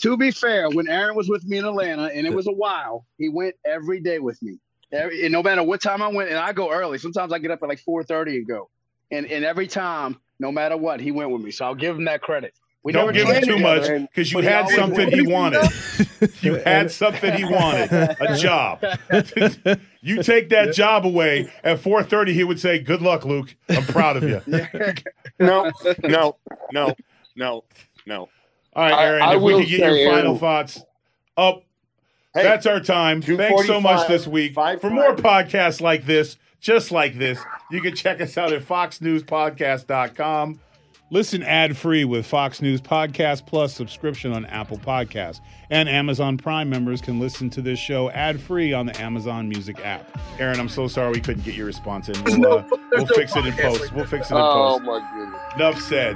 to be fair, when Aaron was with me in Atlanta, and it was a while, he went every day with me. Every, and no matter what time I went, and I go early. Sometimes I get up at like four thirty and go. And and every time, no matter what, he went with me. So I'll give him that credit. We Don't give him too much because you had something he wanted. You had something he wanted, a job. You take that job away at four thirty, he would say, "Good luck, Luke. I'm proud of you." No, no, no, no, no. All right, Aaron, I, I if we will could get your say, final Aaron, thoughts. Oh, Hey, that's our time. Thanks so much this week. five, For five. more podcasts like this, just like this, you can check us out at fox news podcast dot com. Listen ad-free with Fox News Podcast Plus subscription on Apple Podcasts. And Amazon Prime members can listen to this show ad-free on the Amazon Music app. Aaron, I'm so sorry we couldn't get your response in. We'll, uh, we'll fix it in post. We'll fix it in Oh post. my goodness. Enough said.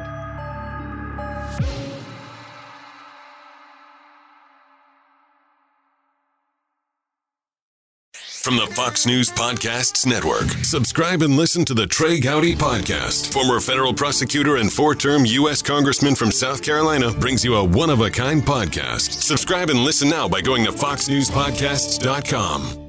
From the Fox News Podcasts Network. Subscribe and listen to the Trey Gowdy Podcast. Former federal prosecutor and four-term U S Congressman from South Carolina brings you a one-of-a-kind podcast. Subscribe and listen now by going to fox news podcasts dot com.